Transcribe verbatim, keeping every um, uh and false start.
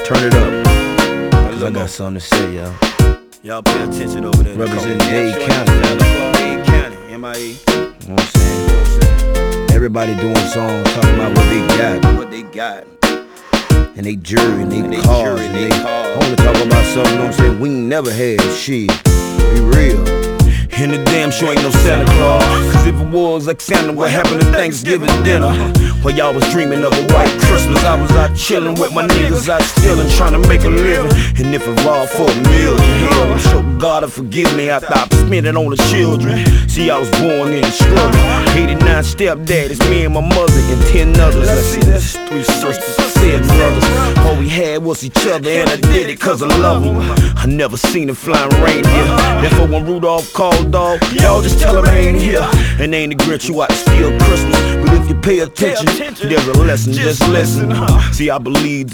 Turn it up, cause I got something to say, y'all. Y'all pay attention over there. Representing Dade County. Dade County, M I A. You know what I'm saying? Everybody doing songs talking about what they got. What they got. And they jury and they And they cars. jury And and they they cars. only talk about something, you know what I'm saying, we ain't never had. Shit. Be real. And the damn sure ain't no Santa Claus. Cause if it was like Santa, what happened to Thanksgiving dinner? While y'all was dreaming of a white Christmas, I was out chillin' with my niggas out stealing, trying to make a living. And if it all for a million, hell, I'm sure God will forgive me after I spent it on the children. See, I was born in the struggle. eighty-nine stepdaddies, me and my mother, and ten others. I see that's three sisters, seven brothers. All we had was each other, and I did it cause I love them. I never seen a flying reindeer. Therefore when Rudolph called, dog, y'all just tell him I ain't here. And ain't a Grinch you out to steal Christmas, but if you pay attention, there's a lesson, just listen. See, I believe